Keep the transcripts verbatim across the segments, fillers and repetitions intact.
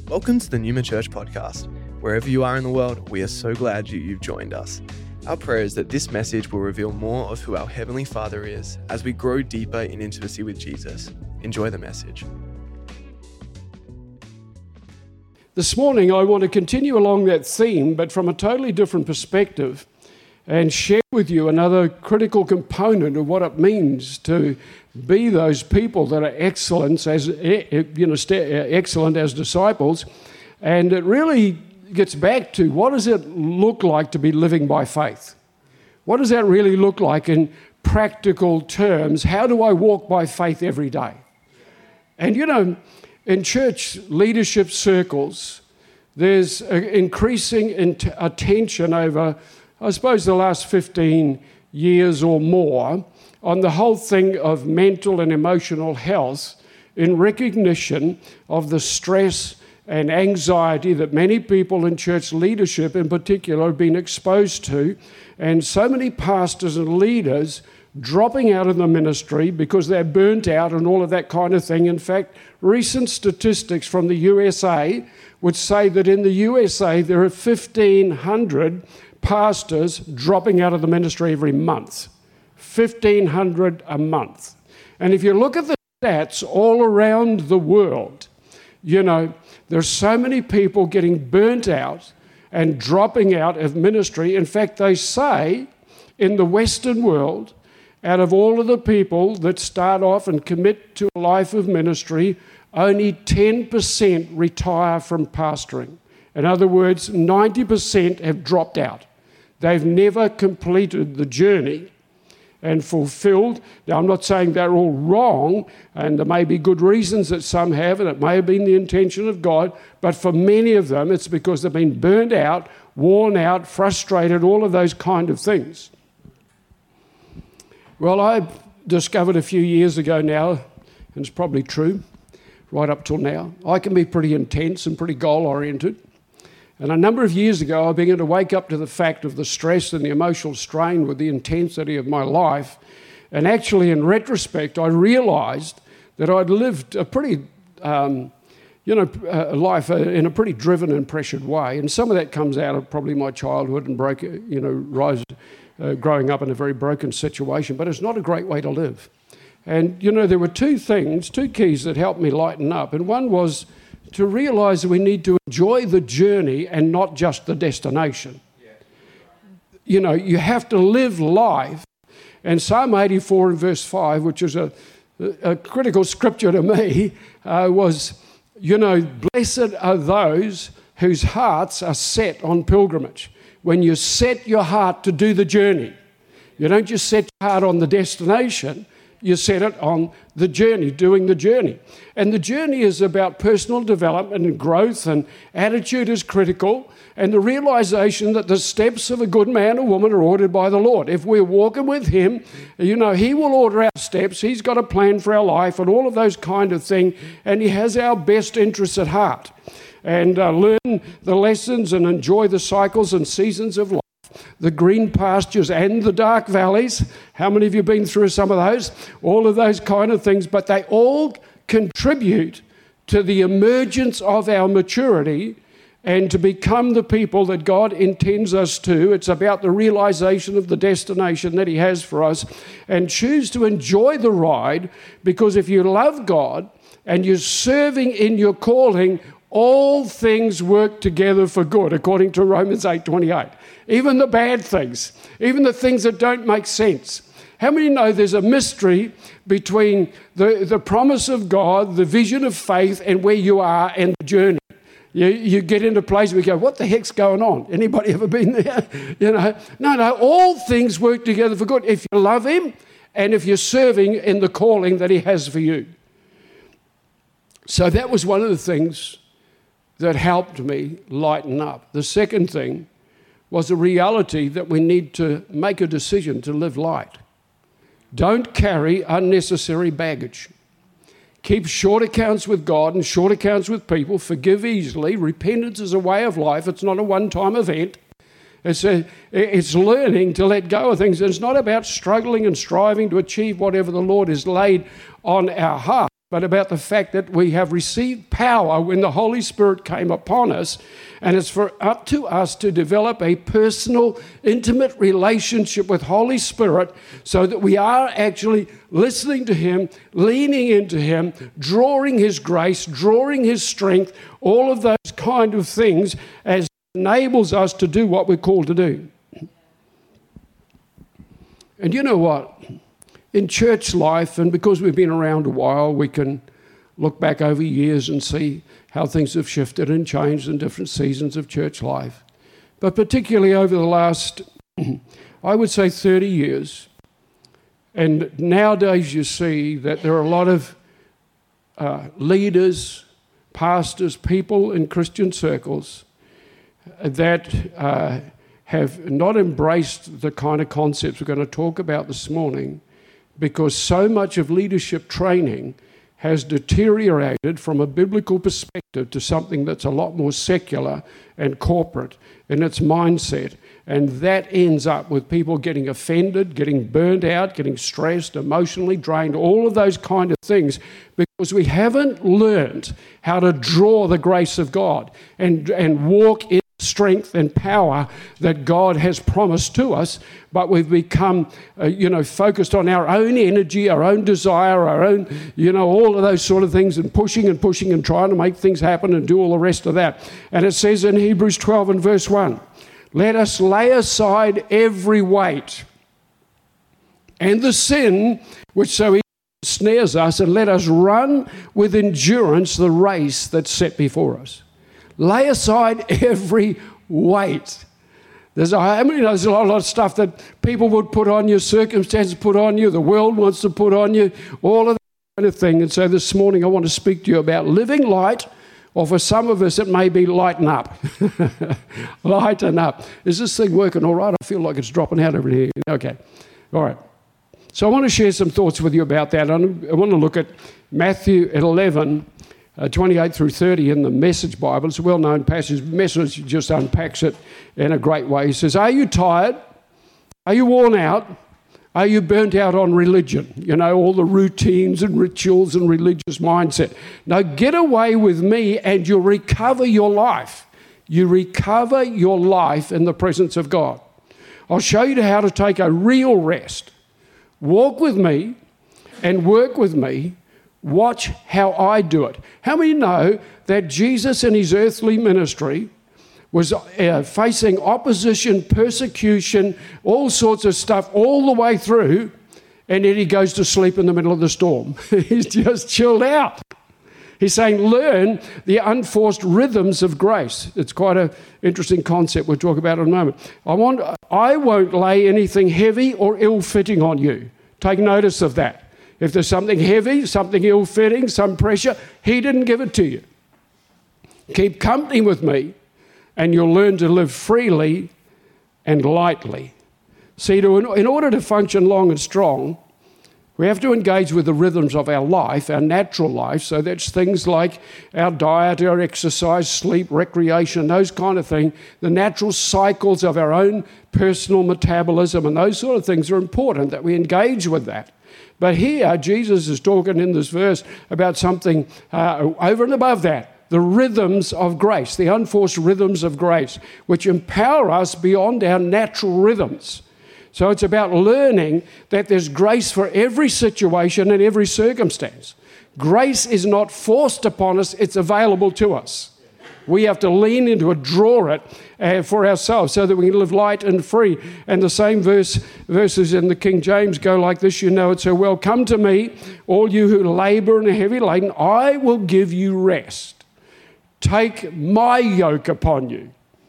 Welcome to the Newman Church podcast. Wherever you are in the world, we are so glad you, you've joined us. Our prayer is that this message will reveal more of who our Heavenly Father is as we grow deeper in intimacy with Jesus. Enjoy the message. This morning, I want to continue along that theme, but from a totally different perspective, and share with you another critical component of what it means to be those people that are excellent as you know, excellent as disciples. And it really gets back to, what does it look like to be living by faith? What does that really look like in practical terms? How do I walk by faith every day? And you know, in church leadership circles, there's an increasing int- attention over, I suppose, the last fifteen years or more on the whole thing of mental and emotional health, in recognition of the stress and anxiety that many people in church leadership in particular have been exposed to, and so many pastors and leaders dropping out of the ministry because they're burnt out and all of that kind of thing. In fact, recent statistics from the U S A would say that in the U S A there are fifteen hundred pastors dropping out of the ministry every month. fifteen hundred a month. And if you look at the stats all around the world, you know, there's so many people getting burnt out and dropping out of ministry. In fact, they say in the Western world, out of all of the people that start off and commit to a life of ministry, only ten percent retire from pastoring. In other words, ninety percent have dropped out. They've never completed the journey and fulfilled. Now, I'm not saying they're all wrong, and there may be good reasons that some have, and it may have been the intention of God, but for many of them, it's because they've been burned out, worn out, frustrated, all of those kind of things. Well, I discovered a few years ago now, and it's probably true right up till now, I can be pretty intense and pretty goal-oriented. And a number of years ago, I began to wake up to the fact of the stress and the emotional strain with the intensity of my life. And actually, in retrospect, I realised that I'd lived a pretty, um, you know, a life in a pretty driven and pressured way. And some of that comes out of probably my childhood and broke, you know, rise, uh, growing up in a very broken situation. But it's not a great way to live. And, you know, there were two things, two keys that helped me lighten up. And one was to realise that we need to enjoy the journey and not just the destination. Yeah. You know, you have to live life. And Psalm eighty-four and verse five, which is a, a critical scripture to me, uh, was, you know, blessed are those whose hearts are set on pilgrimage. When you set your heart to do the journey, you don't just set your heart on the destination, you set it on the journey, doing the journey. And the journey is about personal development and growth, and attitude is critical, and the realization that the steps of a good man or woman are ordered by the Lord. If we're walking with Him, you know, He will order our steps. He's got a plan for our life and all of those kind of things, and He has our best interests at heart. And uh, learn the lessons and enjoy the cycles and seasons of life. The green pastures and the dark valleys. How many of you have been through some of those? All of those kind of things, but they all contribute to the emergence of our maturity and to become the people that God intends us to. It's about the realization of the destination that He has for us, and choose to enjoy the ride, because if you love God and you're serving in your calling, all things work together for good, according to Romans eight twenty-eight. Even the bad things, even the things that don't make sense. How many know there's a mystery between the, the promise of God, the vision of faith, and where you are and the journey? You, you get into a place where you go, what the heck's going on? Anybody ever been there? You know, no, no, all things work together for good if you love Him and if you're serving in the calling that He has for you. So that was one of the things that helped me lighten up. The second thing was the reality that we need to make a decision to live light. Don't carry unnecessary baggage. Keep short accounts with God and short accounts with people. Forgive easily. Repentance is a way of life. It's not a one-time event. It's, a, it's learning to let go of things. It's not about struggling and striving to achieve whatever the Lord has laid on our heart. but about the fact that we have received power when the Holy Spirit came upon us, and it's for up to us to develop a personal, intimate relationship with Holy Spirit so that we are actually listening to Him, leaning into Him, drawing His grace, drawing His strength, all of those kind of things as enables us to do what we're called to do. And you know what? In church life, and because we've been around a while, we can look back over years and see how things have shifted and changed in different seasons of church life. But particularly over the last, I would say thirty years, and nowadays you see that there are a lot of uh, leaders, pastors, people in Christian circles that uh, have not embraced the kind of concepts we're going to talk about this morning, because so much of leadership training has deteriorated from a biblical perspective to something that's a lot more secular and corporate in its mindset. And that ends up with people getting offended, getting burnt out, getting stressed, emotionally drained, all of those kind of things, because we haven't learned how to draw the grace of God and, and walk in strength and power that God has promised to us, but we've become, uh, you know, focused on our own energy, our own desire, our own, you know, all of those sort of things, and pushing and pushing and trying to make things happen and do all the rest of that. And it says in Hebrews twelve and verse one, let us lay aside every weight and the sin which so easily snares us, and let us run with endurance the race that's set before us. Lay aside every weight. There's a, I mean, there's a lot, a lot of stuff that people would put on you, circumstances put on you, the world wants to put on you, all of that kind of thing. And so this morning I want to speak to you about living light, or for some of us it may be lighten up. Lighten up. Is this thing working all right? I feel like it's dropping out over here. Okay. All right. So I want to share some thoughts with you about that. I want to look at Matthew eleven, Uh, twenty-eight through thirty in the Message Bible. It's a well-known passage. Message just unpacks it in a great way. He says, are you tired? Are you worn out? Are you burnt out on religion? You know, all the routines and rituals and religious mindset. No, get away with me and you'll recover your life. You recover your life in the presence of God. I'll show you how to take a real rest. Walk with me and work with me. Watch how I do it. How many know that Jesus in his earthly ministry was uh, facing opposition, persecution, all sorts of stuff all the way through, and then he goes to sleep in the middle of the storm? He's just chilled out. He's saying, learn the unforced rhythms of grace. It's quite an interesting concept we'll talk about in a moment. I want, I won't lay anything heavy or ill-fitting on you. Take notice of that. If there's something heavy, something ill-fitting, some pressure, he didn't give it to you. Keep company with me, and you'll learn to live freely and lightly. See, to, in order to function long and strong, we have to engage with the rhythms of our life, our natural life. So that's things like our diet, our exercise, sleep, recreation, those kind of things. The natural cycles of our own personal metabolism and those sort of things are important, that we engage with that. But here, Jesus is talking in this verse about something uh, over and above that, the rhythms of grace, the unforced rhythms of grace, which empower us beyond our natural rhythms. So it's about learning that there's grace for every situation and every circumstance. Grace is not forced upon us, it's available to us. We have to lean into it, draw it uh, for ourselves so that we can live light and free. And the same verse, verses in the King James go like this, you know it so well. Come to me, all you who labor and are heavy laden, I will give you rest. Take my yoke upon you.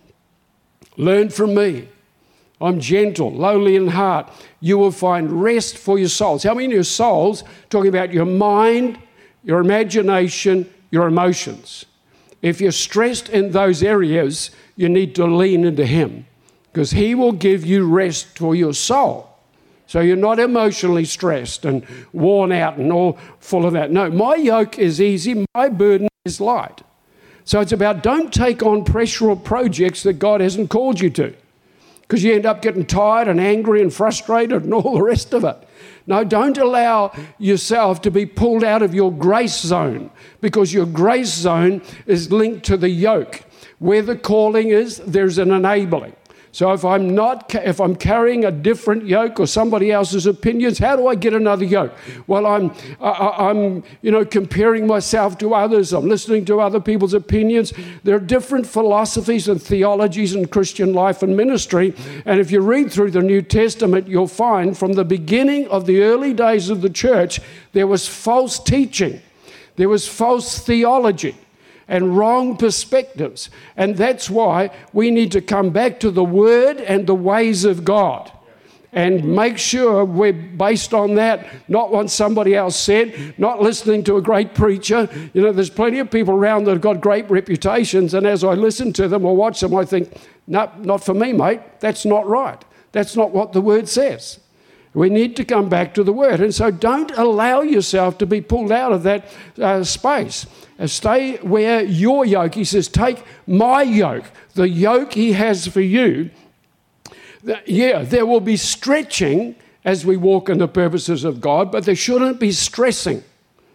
Learn from me. I'm gentle, lowly in heart. You will find rest for your souls. How many of your souls? Talking about your mind, your imagination, your emotions. If you're stressed in those areas, you need to lean into him, because he will give you rest for your soul. So you're not emotionally stressed and worn out and all full of that. No, my yoke is easy, my burden is light. So it's about don't take on pressure or projects that God hasn't called you to, because you end up getting tired and angry and frustrated and all the rest of it. No, don't allow yourself to be pulled out of your grace zone, because your grace zone is linked to the yoke. Where the calling is, there's an enabling. So if I'm not, if I'm carrying a different yoke or somebody else's opinions, how do I get another yoke? Well, I'm, I, I'm, you know, comparing myself to others. I'm listening to other people's opinions. There are different philosophies and theologies in Christian life and ministry. And if you read through the New Testament, you'll find from the beginning of the early days of the church, there was false teaching. There was false theology and wrong perspectives. And that's why we need to come back to the Word and the ways of God and make sure we're based on that, not what somebody else said, not listening to a great preacher. You know, there's plenty of people around that have got great reputations, and as I listen to them or watch them, I think, no, not for me, mate. That's not right. That's not what the Word says. We need to come back to the Word. And so don't allow yourself to be pulled out of that uh, space. Uh, stay where your yoke, he says, take my yoke, the yoke he has for you. The, yeah, there will be stretching as we walk in the purposes of God, but there shouldn't be stressing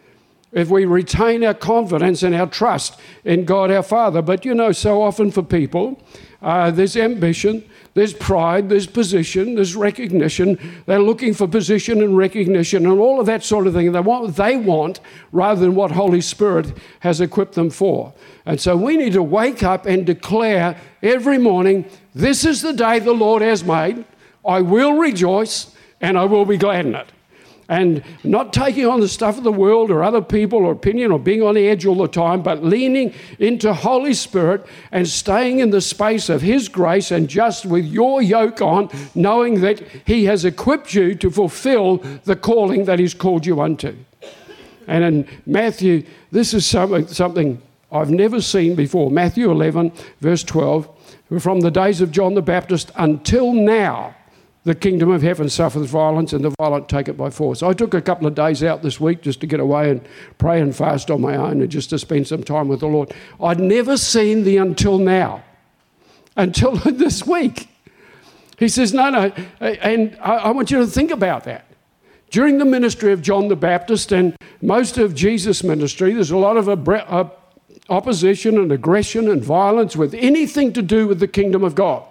if we retain our confidence and our trust in God our Father. But you know, so often for people, uh, there's ambition, there's pride, there's position, there's recognition. They're looking for position and recognition and all of that sort of thing. They want what they want rather than what Holy Spirit has equipped them for. And so we need to wake up and declare every morning, this is the day the Lord has made. I will rejoice and I will be glad in it. And not taking on the stuff of the world or other people or opinion or being on the edge all the time, but leaning into Holy Spirit and staying in the space of His grace and just with your yoke on, knowing that He has equipped you to fulfill the calling that He's called you unto. And in Matthew, this is something, something I've never seen before. Matthew eleven, verse twelve, from the days of John the Baptist until now, the kingdom of heaven suffers violence, and the violent take it by force. I took a couple of days out this week just to get away and pray and fast on my own and just to spend some time with the Lord. I'd never seen the until now, until this week. He says, no, no, and I, I want you to think about that. During the ministry of John the Baptist and most of Jesus' ministry, there's a lot of ab- opposition and aggression and violence with anything to do with the kingdom of God.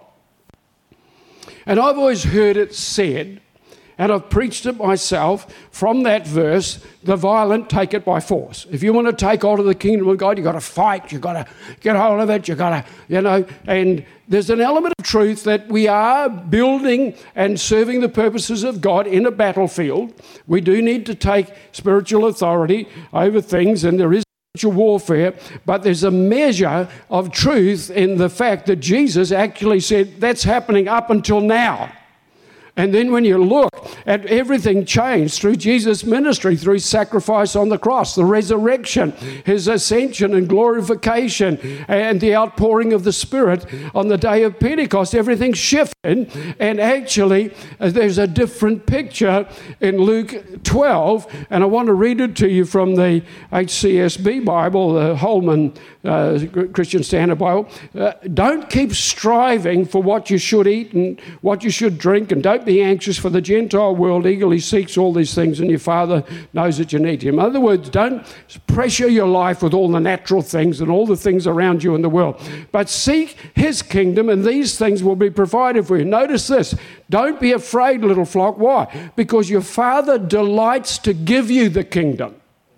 And I've always heard it said, and I've preached it myself, from that verse, the violent take it by force. If you want to take hold of the kingdom of God, you've got to fight, you've got to get hold of it, you've got to, you know, and there's an element of truth that we are building and serving the purposes of God in a battlefield. We do need to take spiritual authority over things, and there is warfare, but there's a measure of truth in the fact that Jesus actually said that's happening up until now. And then when you look at everything changed through Jesus' ministry, through his sacrifice on the cross, the resurrection, his ascension and glorification, and the outpouring of the Spirit on the day of Pentecost, everything shifted. And actually, uh, there's a different picture in Luke twelve. And I want to read it to you from the H C S B Bible, the Holman uh, Christian Standard Bible. Uh, don't keep striving for what you should eat and what you should drink, and don't be anxious, for the Gentile world eagerly seeks all these things, and your Father knows that you need him. In other words, don't pressure your life with all the natural things and all the things around you in the world, but seek his kingdom, and these things will be provided for you. Notice this. Don't be afraid, little flock. Why? Because your Father delights to give you the kingdom.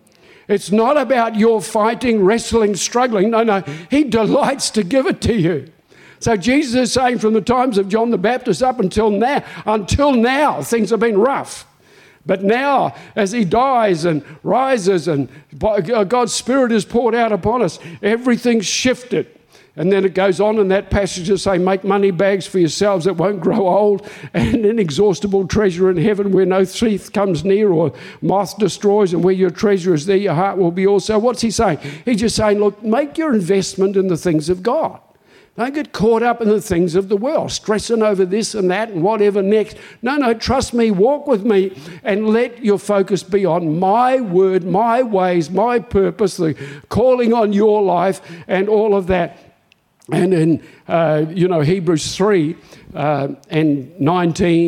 It's not about your fighting, wrestling, struggling. No, no. He delights to give it to you. So Jesus is saying from the times of John the Baptist up until now, until now, things have been rough. But now, as he dies and rises and God's Spirit is poured out upon us, everything's shifted. And then it goes on in that passage to say, make money bags for yourselves that won't grow old, and an inexhaustible treasure in heaven where no thief comes near or moth destroys, and where your treasure is, there your heart will be also. What's he saying? He's just saying, look, make your investment in the things of God. Don't get caught up in the things of the world, stressing over this and that and whatever next. No, no, trust me, walk with me, and let your focus be on my word, my ways, my purpose, the calling on your life and all of that. And in, uh, you know, Hebrews three uh, and nineteen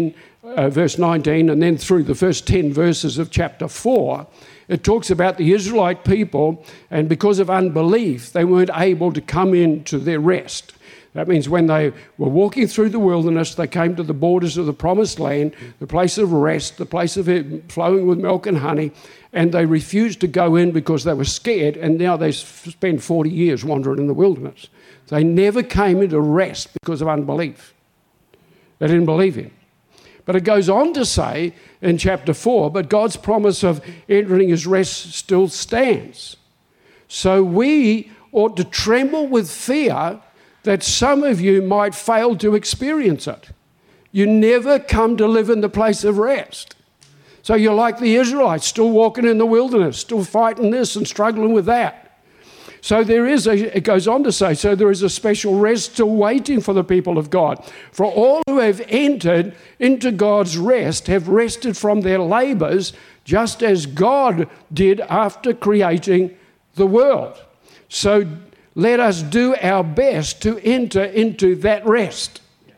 uh, verse nineteen, and then through the first ten verses of chapter four, it talks about the Israelite people, and because of unbelief, they weren't able to come into their rest. That means when they were walking through the wilderness, they came to the borders of the promised land, the place of rest, the place of it flowing with milk and honey, and they refused to go in because they were scared, and now they spend forty years wandering in the wilderness. They never came into rest because of unbelief. They didn't believe him. But it goes on to say in chapter four, but God's promise of entering his rest still stands. So we ought to tremble with fear that some of you might fail to experience it. You never come to live in the place of rest. So you're like the Israelites, still walking in the wilderness, still fighting this and struggling with that. So there is, a, it goes on to say, so there is a special rest still waiting for the people of God. For all who have entered into God's rest have rested from their labors, just as God did after creating the world. So let us do our best to enter into that rest.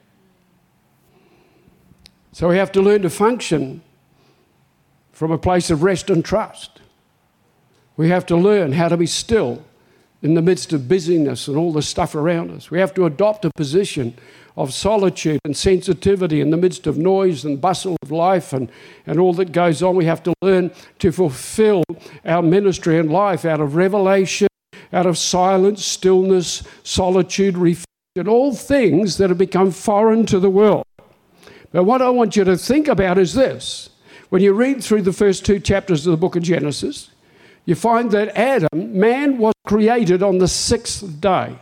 So we have to learn to function from a place of rest and trust. We have to learn how to be still in the midst of busyness and all the stuff around us. We have to adopt a position of solitude and sensitivity in the midst of noise and bustle of life and, and all that goes on. We have to learn to fulfill our ministry and life out of revelation, out of silence, stillness, solitude, refuge, and all things that have become foreign to the world. But what I want you to think about is this. When you read through the first two chapters of the book of Genesis, you find that Adam, man, was created on the sixth day.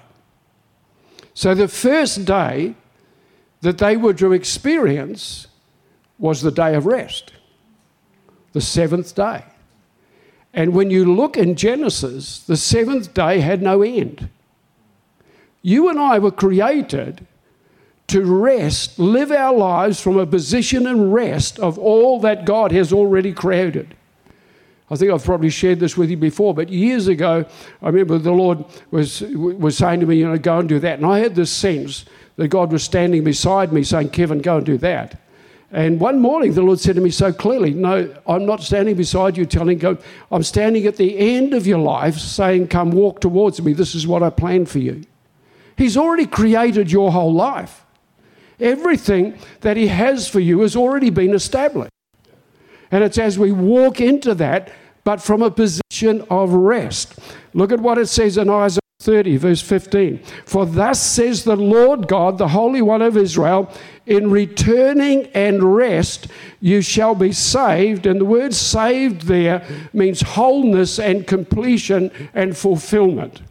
So the first day that they were to experience was the day of rest, the seventh day. And when you look in Genesis, the seventh day had no end. You and I were created to rest, live our lives from a position and rest of all that God has already created. I think I've probably shared this with you before, but years ago, I remember the Lord was was saying to me, you know, go and do that. And I had this sense that God was standing beside me saying, Kevin, go and do that. And one morning the Lord said to me so clearly, no, I'm not standing beside you telling go. I'm standing at the end of your life saying, come walk towards me. This is what I planned for you. He's already created your whole life. Everything that he has for you has already been established. And it's as we walk into that, but from a position of rest. Look at what it says in Isaiah thirty, verse fifteen. For thus says the Lord God, the Holy One of Israel, in returning and rest you shall be saved. And the word saved there means wholeness and completion and fulfillment.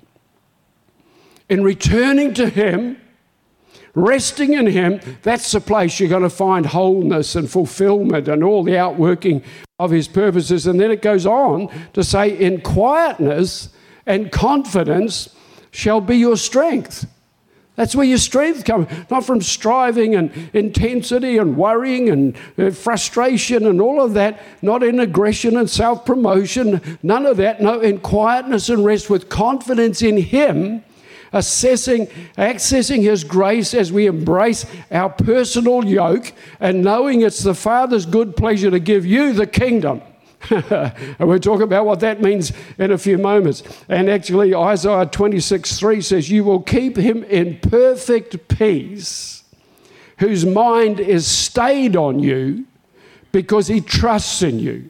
In returning to him, resting in him, that's the place you're going to find wholeness and fulfillment and all the outworking of his purposes. And then it goes on to say, in quietness and confidence shall be your strength. That's where your strength comes, not from striving and intensity and worrying and uh, frustration and all of that, not in aggression and self-promotion, none of that. No, in quietness and rest with confidence in him, assessing, accessing his grace as we embrace our personal yoke and knowing it's the Father's good pleasure to give you the kingdom. And we'll talk about what that means in a few moments. And actually Isaiah twenty-six three says, you will keep him in perfect peace, whose mind is stayed on you because he trusts in you.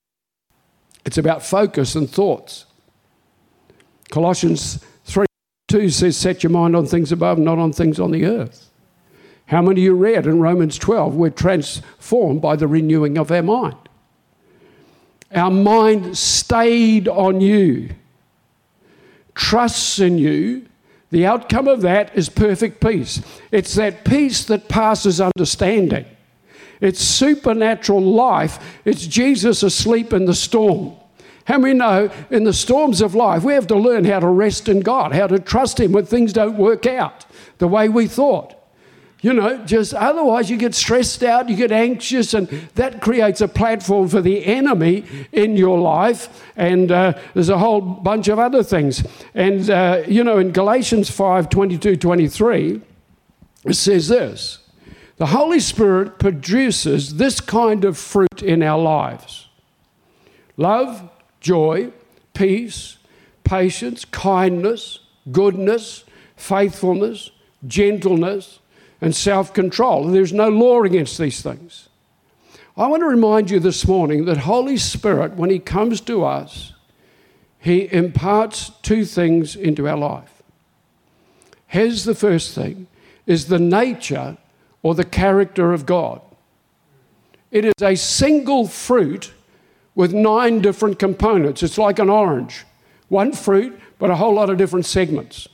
It's about focus and thoughts. Colossians two says, set your mind on things above, not on things on the earth. How many of you read in Romans twelve, we're transformed by the renewing of our mind. Our mind stayed on you, trusts in you. The outcome of that is perfect peace. It's that peace that passes understanding. It's supernatural life. It's Jesus asleep in the storm. How many know in the storms of life, we have to learn how to rest in God, how to trust him when things don't work out the way we thought. You know, just otherwise you get stressed out, you get anxious, and that creates a platform for the enemy in your life. And uh, there's a whole bunch of other things. And, uh, you know, in Galatians five twenty-two twenty-three, it says this, The Holy Spirit produces this kind of fruit in our lives: love, joy, peace, patience, kindness, goodness, faithfulness, gentleness, and self-control. There's no law against these things. I want to remind you this morning that Holy Spirit, when he comes to us, he imparts two things into our life. Here's the first thing, is the nature or the character of God. It is a single fruit with nine different components. It's like an orange. One fruit, but a whole lot of different segments.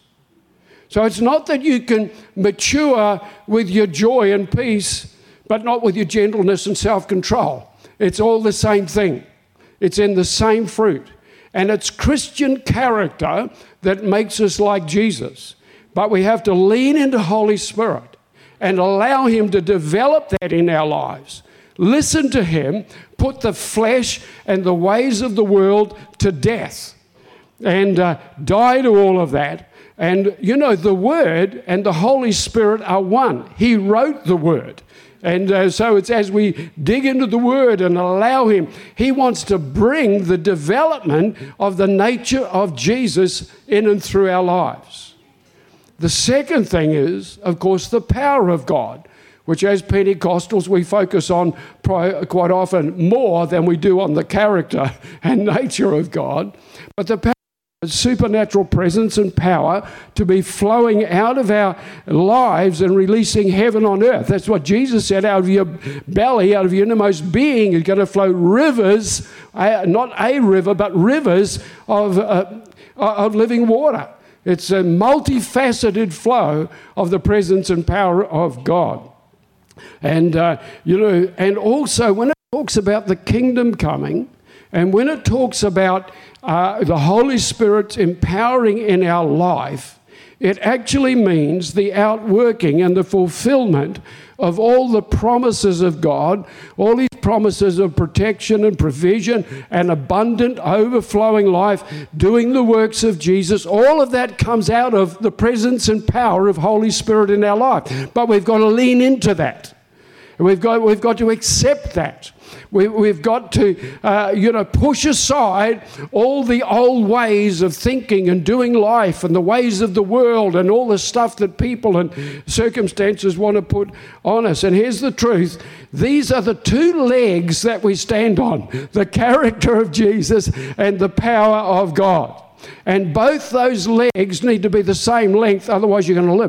So it's not that you can mature with your joy and peace, but not with your gentleness and self-control. It's all the same thing. It's in the same fruit. And it's Christian character that makes us like Jesus. But we have to lean into Holy Spirit and allow him to develop that in our lives. Listen to him, put the flesh and the ways of the world to death, and uh, die to all of that. And, you know, the Word and the Holy Spirit are one. He wrote the Word. And uh, so it's as we dig into the Word and allow him, he wants to bring the development of the nature of Jesus in and through our lives. The second thing is, of course, the power of God, which as Pentecostals we focus on quite often more than we do on the character and nature of God. But the power, supernatural presence and power to be flowing out of our lives and releasing heaven on earth. That's what Jesus said, out of your belly, out of your innermost being is going to flow rivers, uh, not a river, but rivers of, uh, of living water. It's a multifaceted flow of the presence and power of God. And, uh, you know, and also when it talks about the kingdom coming, and when it talks about uh, the Holy Spirit empowering in our life, it actually means the outworking and the fulfillment of all the promises of God, all these promises of protection and provision and abundant, overflowing life, doing the works of Jesus. All of that comes out of the presence and power of Holy Spirit in our life. But we've got to lean into that. We've got, we've got to accept that. We, we've got to, uh, you know, push aside all the old ways of thinking and doing life and the ways of the world and all the stuff that people and circumstances want to put on us. And here's the truth. These are the two legs that we stand on, the character of Jesus and the power of God. And both those legs need to be the same length, otherwise you're going to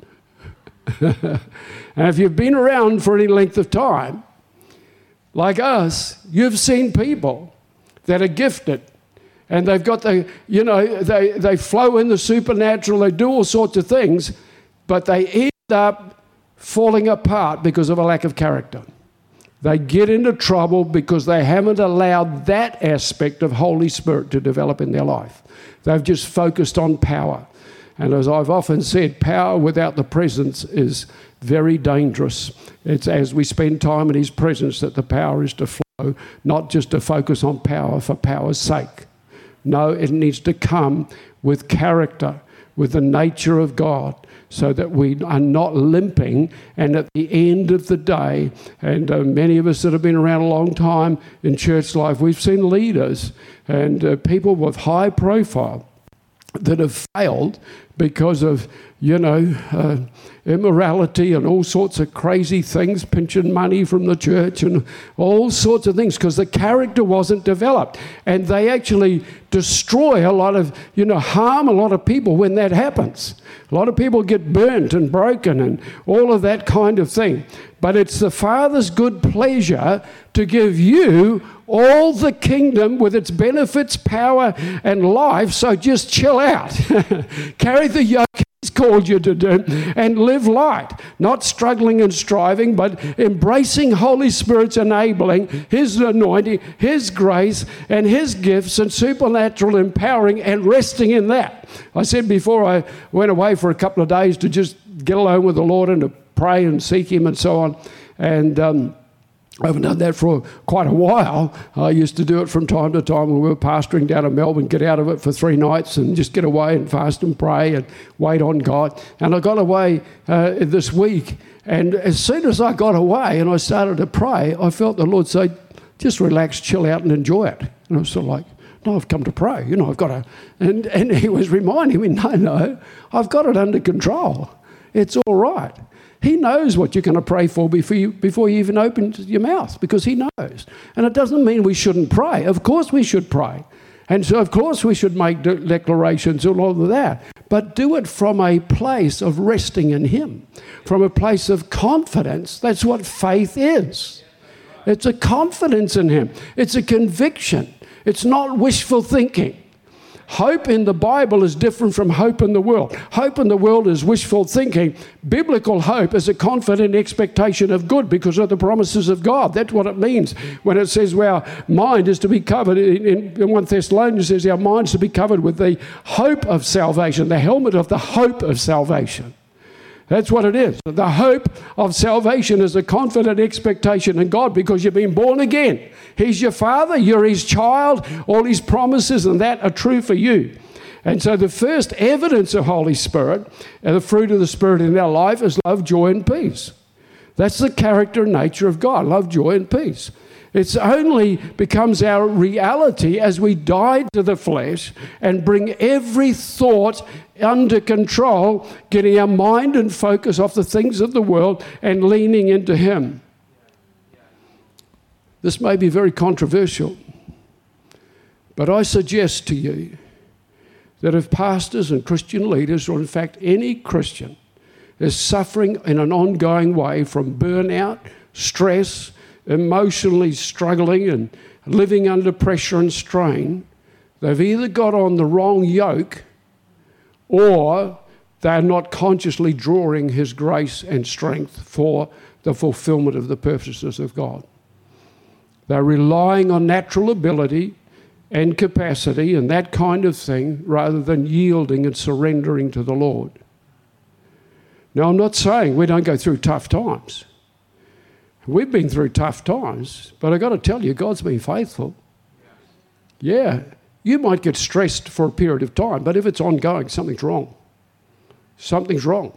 limp. And if you've been around for any length of time, like us, you've seen people that are gifted and they've got the, you know, they, they flow in the supernatural, they do all sorts of things, but they end up falling apart because of a lack of character. They get into trouble because they haven't allowed that aspect of Holy Spirit to develop in their life. They've just focused on power. And as I've often said, power without the presence is very dangerous. It's as we spend time in his presence that the power is to flow, not just to focus on power for power's sake. No, it needs to come with character, with the nature of God, so that we are not limping. And at the end of the day, and uh, many of us that have been around a long time in church life, we've seen leaders and uh, people with high profile that have failed because of, you know, uh, immorality and all sorts of crazy things, pinching money from the church and all sorts of things, because the character wasn't developed. And they actually destroy a lot of, you know, harm a lot of people when that happens. A lot of people get burnt and broken and all of that kind of thing. But it's the Father's good pleasure to give you all the kingdom with its benefits, power, and life. So just chill out. Carry the yoke he's called you to do and live light. Not struggling and striving, but embracing Holy Spirit's enabling, his anointing, his grace, and his gifts and supernatural empowering, and resting in that. I said before, I went away for a couple of days to just get alone with the Lord and to pray and seek him and so on. And um, I haven't done that for quite a while. I used to do it from time to time when we were pastoring down in Melbourne, get out of it for three nights and just get away and fast and pray and wait on God. And I got away uh, this week, and as soon as I got away and I started to pray, I felt the Lord say, just relax, chill out and enjoy it. And I was sort of like, no, I've come to pray. You know, I've got to... And, and he was reminding me, no, no, I've got it under control. It's all right. He knows what you're going to pray for before you, before you even open your mouth, because he knows. And it doesn't mean we shouldn't pray. Of course we should pray. And so, of course, we should make de- declarations and all of that. But do it from a place of resting in him, from a place of confidence. That's what faith is. It's a confidence in him. It's a conviction. It's not wishful thinking. Hope in the Bible is different from hope in the world. Hope in the world is wishful thinking. Biblical hope is a confident expectation of good because of the promises of God. That's what it means when it says our mind is to be covered. In, in First Thessalonians it says our mind is to be covered with the hope of salvation, the helmet of the hope of salvation. That's what it is. The hope of salvation is a confident expectation in God because you've been born again. He's your Father, you're his child, all his promises and that are true for you. And so the first evidence of Holy Spirit and the fruit of the Spirit in our life is love, joy, and peace. That's the character and nature of God, love, joy, and peace. It only becomes our reality as we die to the flesh and bring every thought under control, getting our mind and focus off the things of the world and leaning into him. This may be very controversial, but I suggest to you that if pastors and Christian leaders, or in fact any Christian, is suffering in an ongoing way from burnout, stress, emotionally struggling and living under pressure and strain, they've either got on the wrong yoke or they're not consciously drawing his grace and strength for the fulfillment of the purposes of God. They're relying on natural ability and capacity and that kind of thing rather than yielding and surrendering to the Lord. Now, I'm not saying we don't go through tough times. We've been through tough times, but I've got to tell you, God's been faithful. Yeah, you might get stressed for a period of time, but if it's ongoing, something's wrong. Something's wrong.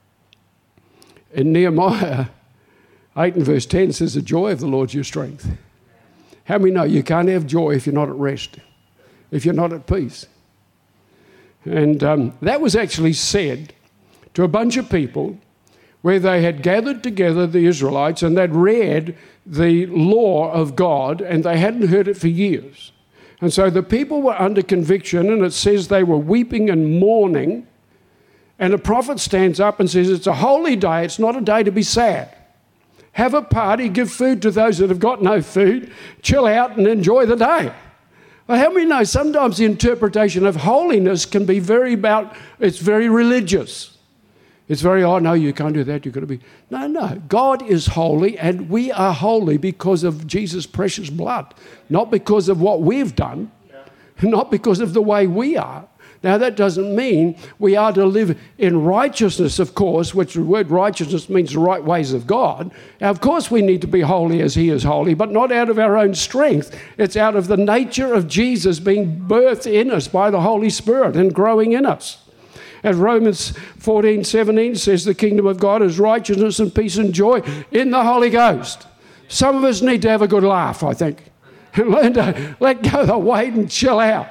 In Nehemiah eight and verse ten says, the joy of the Lord is your strength. How many know you can't have joy if you're not at rest, if you're not at peace? And um, that was actually said to a bunch of people where they had gathered together the Israelites and they'd read the law of God and they hadn't heard it for years. And so the people were under conviction, and it says they were weeping and mourning. And the prophet stands up and says, it's a holy day, it's not a day to be sad. Have a party, give food to those that have got no food, chill out and enjoy the day. Well, how many know sometimes the interpretation of holiness can be very about, it's very religious. It's very, oh, no, you can't do that. You've got to be... No, no. God is holy, and we are holy because of Jesus' precious blood, not because of what we've done, yeah. Not because of the way we are. Now, that doesn't mean we are to live in righteousness, of course, which the word righteousness means the right ways of God. Now, of course, we need to be holy as he is holy, but not out of our own strength. It's out of the nature of Jesus being birthed in us by the Holy Spirit and growing in us. And Romans fourteen seventeen says the kingdom of God is righteousness and peace and joy in the Holy Ghost. Some of us need to have a good laugh, I think, and learn to let go of the weight and chill out.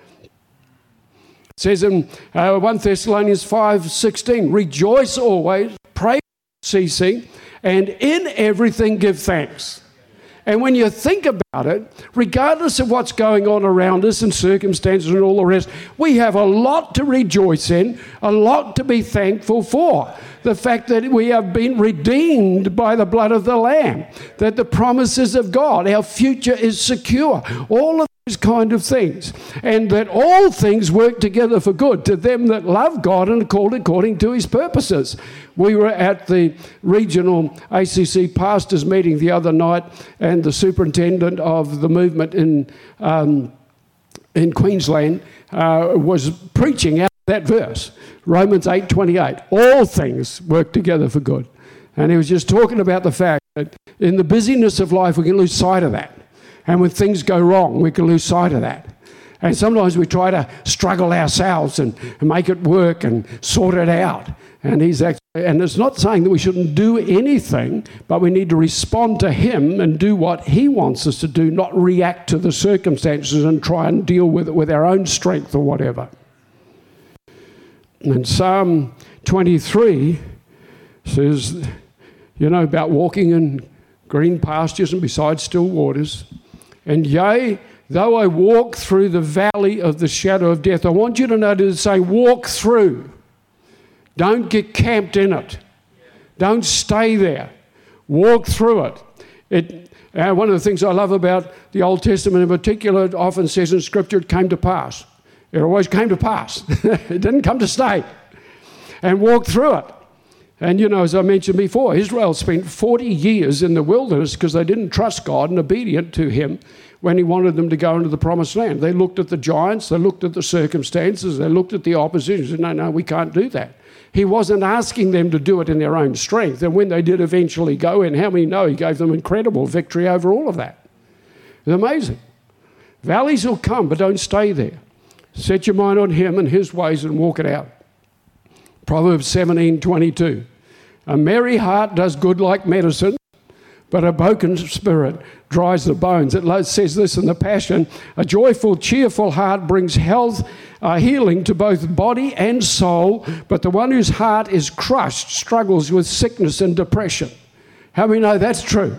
It says in uh, First Thessalonians five sixteen, rejoice always, pray without ceasing, and in everything give thanks. And when you think about it, regardless of what's going on around us and circumstances and all the rest, we have a lot to rejoice in, a lot to be thankful for. The fact that we have been redeemed by the blood of the Lamb, that the promises of God, our future is secure, all of those kind of things, and that all things work together for good to them that love God and are called according to his purposes. We were at the regional A C C pastors meeting the other night, and the superintendent of the movement in um, in Queensland uh, was preaching out that verse, Romans eight twenty-eight. All things work together for good. And he was just talking about the fact In the busyness of life, we can lose sight of that. And when things go wrong, we can lose sight of that. And sometimes we try to struggle ourselves and, and make it work and sort it out. And he's actually, and it's not saying that we shouldn't do anything, but we need to respond to him and do what he wants us to do, not react to the circumstances and try and deal with it with our own strength or whatever. And Psalm twenty-three says, you know, about walking in green pastures and beside still waters. And yea, though I walk through the valley of the shadow of death. I want you to notice, say, walk through. Don't get camped in it. Don't stay there. Walk through it. It uh, one of the things I love about the Old Testament in particular, it often says in Scripture, it came to pass. It always came to pass. It didn't come to stay. And walk through it. And, you know, as I mentioned before, Israel spent forty years in the wilderness because they didn't trust God and obedient to him when he wanted them to go into the promised land. They looked at the giants, they looked at the circumstances, they looked at the opposition and said, no, no, we can't do that. He wasn't asking them to do it in their own strength. And when they did eventually go in, how many know he gave them incredible victory over all of that? It's amazing. Valleys will come, but don't stay there. Set your mind on him and his ways and walk it out. Proverbs seventeen twenty-two. A merry heart does good like medicine, but a broken spirit dries the bones. It says this in the Passion, a joyful, cheerful heart brings health, uh, healing to both body and soul, but the one whose heart is crushed struggles with sickness and depression. How many know that's true?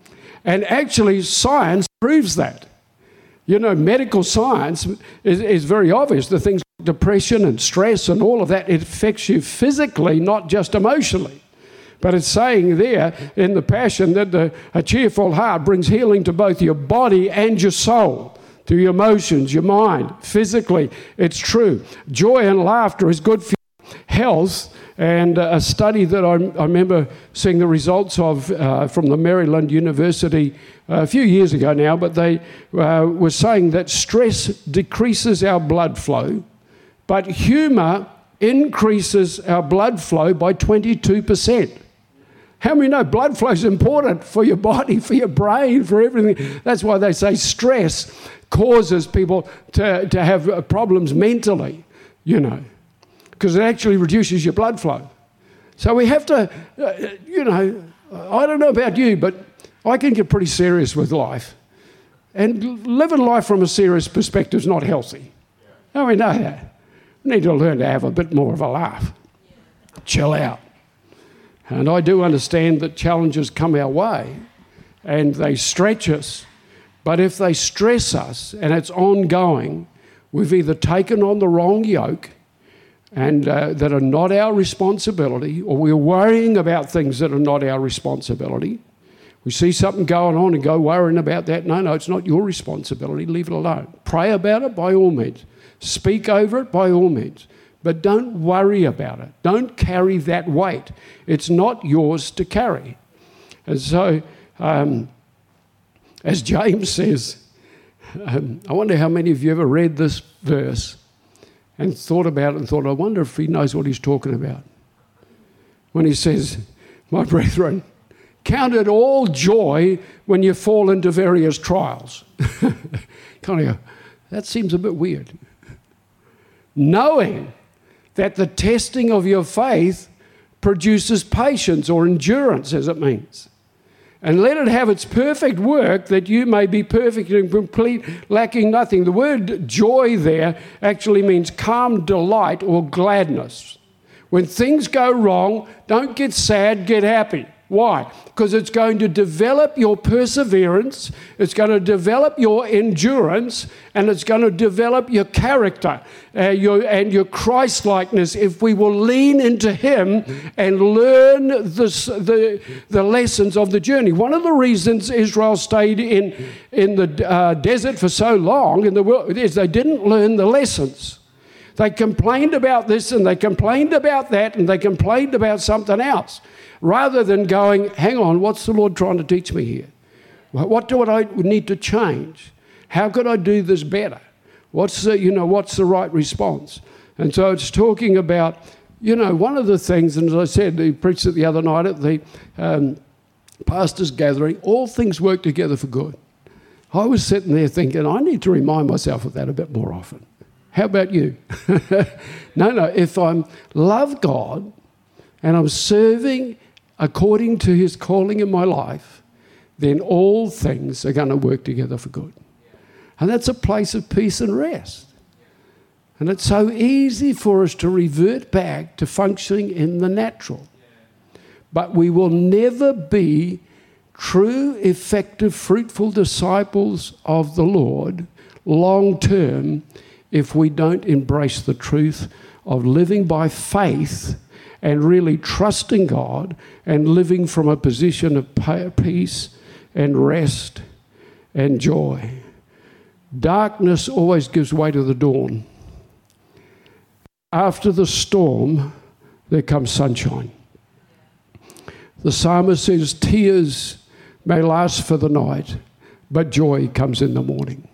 And actually, science proves that. You know, medical science is, is very obvious. The things like depression and stress and all of that, it affects you physically, not just emotionally. But it's saying there in the Passion that the, a cheerful heart brings healing to both your body and your soul, to your emotions, your mind, physically. It's true. Joy and laughter is good for your health. And a study that I, I remember seeing the results of uh, from the Maryland University uh, a few years ago now, but they uh, were saying that stress decreases our blood flow, but humour increases our blood flow by twenty-two percent. How many know blood flow is important for your body, for your brain, for everything? That's why they say stress causes people to, to have problems mentally, you know, because it actually reduces your blood flow. So we have to, uh, you know, I don't know about you, but I can get pretty serious with life. And living life from a serious perspective is not healthy. Oh, we know that. We need to learn to have a bit more of a laugh. Chill out. And I do understand that challenges come our way and they stretch us. But if they stress us and it's ongoing, we've either taken on the wrong yoke and uh, that are not our responsibility, or we're worrying about things that are not our responsibility. We see something going on and go worrying about that. No, no, it's not your responsibility. Leave it alone. Pray about it by all means. Speak over it by all means. But don't worry about it. Don't carry that weight. It's not yours to carry. And so, um, as James says, um, I wonder how many of you ever read this verse and thought about it and thought, I wonder if he knows what he's talking about. When he says, my brethren, count it all joy when you fall into various trials. Kind of go, that seems a bit weird. Knowing that the testing of your faith produces patience or endurance, as it means. And let it have its perfect work, that you may be perfect and complete, lacking nothing. The word joy there actually means calm delight or gladness. When things go wrong, don't get sad, get happy. Why? Because it's going to develop your perseverance, it's going to develop your endurance, and it's going to develop your character uh, your, and your Christ-likeness if we will lean into Him and learn this, the, the lessons of the journey. One of the reasons Israel stayed in, in the uh, desert for so long in the world is they didn't learn the lessons. They complained about this and they complained about that and they complained about something else, rather than going, hang on, what's the Lord trying to teach me here? What do I need to change? How could I do this better? What's the, you know, what's the right response? And so it's talking about, you know, one of the things, and as I said, he preached it the other night at the um, pastors' gathering, all things work together for good. I was sitting there thinking, I need to remind myself of that a bit more often. How about you? no, no, if I love God and I'm serving according to his calling in my life, then all things are going to work together for good. And that's a place of peace and rest. And it's so easy for us to revert back to functioning in the natural. But we will never be true, effective, fruitful disciples of the Lord long term if we don't embrace the truth of living by faith and really trusting God and living from a position of peace and rest and joy. Darkness always gives way to the dawn. After the storm, there comes sunshine. The psalmist says, tears may last for the night, but joy comes in the morning.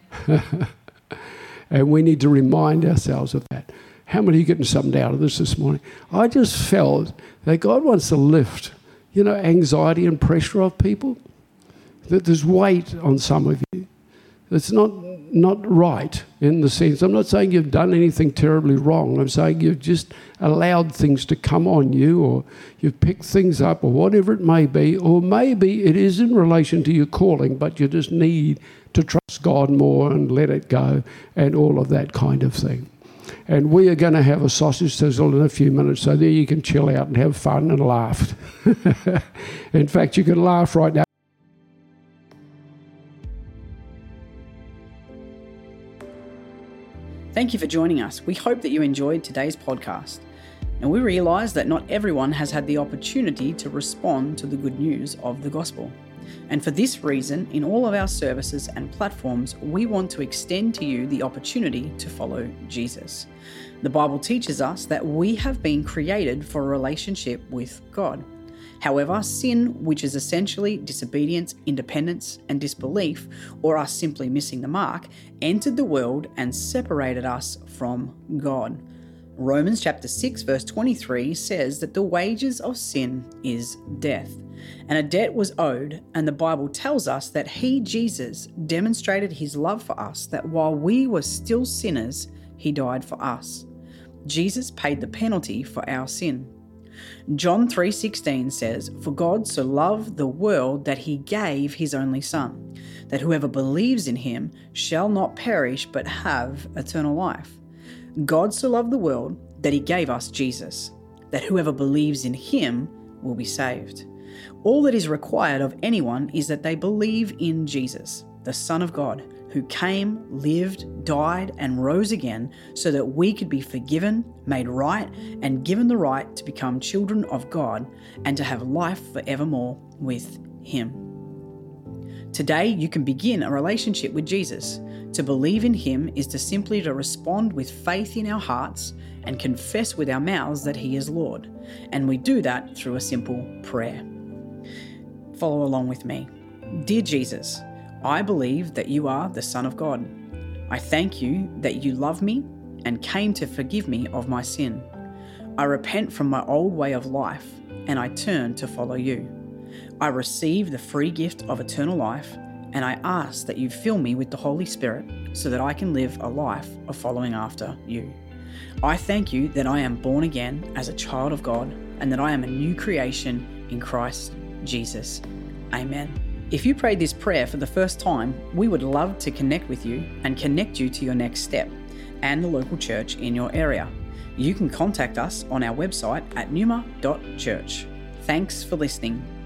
And we need to remind ourselves of that. How many are you getting something out of this this morning? I just felt that God wants to lift, you know, anxiety and pressure off people. That there's weight on some of you. It's not not right in the sense, I'm not saying you've done anything terribly wrong. I'm saying you've just allowed things to come on you, or you've picked things up, or whatever it may be, or maybe it is in relation to your calling, but you just need to trust God more and let it go and all of that kind of thing. And we are going to have a sausage sizzle in a few minutes, so there you can chill out and have fun and laugh. In fact, you can laugh right now. Thank you for joining us. We hope that you enjoyed today's podcast. Now, we realise that not everyone has had the opportunity to respond to the good news of the gospel. And for this reason, in all of our services and platforms, we want to extend to you the opportunity to follow Jesus. The Bible teaches us that we have been created for a relationship with God. However, sin, which is essentially disobedience, independence, and disbelief, or us simply missing the mark, entered the world and separated us from God. Romans chapter six verse twenty-three says that the wages of sin is death, and a debt was owed, and the Bible tells us that he, Jesus, demonstrated his love for us, that while we were still sinners, he died for us. Jesus paid the penalty for our sin. John three sixteen says, "For God so loved the world that he gave his only Son, that whoever believes in him shall not perish but have eternal life." God so loved the world that he gave us Jesus, that whoever believes in him will be saved. All that is required of anyone is that they believe in Jesus, the Son of God, who came, lived, died, and rose again so that we could be forgiven, made right, and given the right to become children of God and to have life forevermore with him. Today, you can begin a relationship with Jesus. To believe in him is to simply to respond with faith in our hearts and confess with our mouths that he is Lord. And we do that through a simple prayer. Follow along with me. Dear Jesus, I believe that you are the Son of God. I thank you that you love me and came to forgive me of my sin. I repent from my old way of life and I turn to follow you. I receive the free gift of eternal life, and I ask that you fill me with the Holy Spirit so that I can live a life of following after you. I thank you that I am born again as a child of God and that I am a new creation in Christ Jesus. Amen. If you prayed this prayer for the first time, we would love to connect with you and connect you to your next step and the local church in your area. You can contact us on our website at numa dot church. Thanks for listening.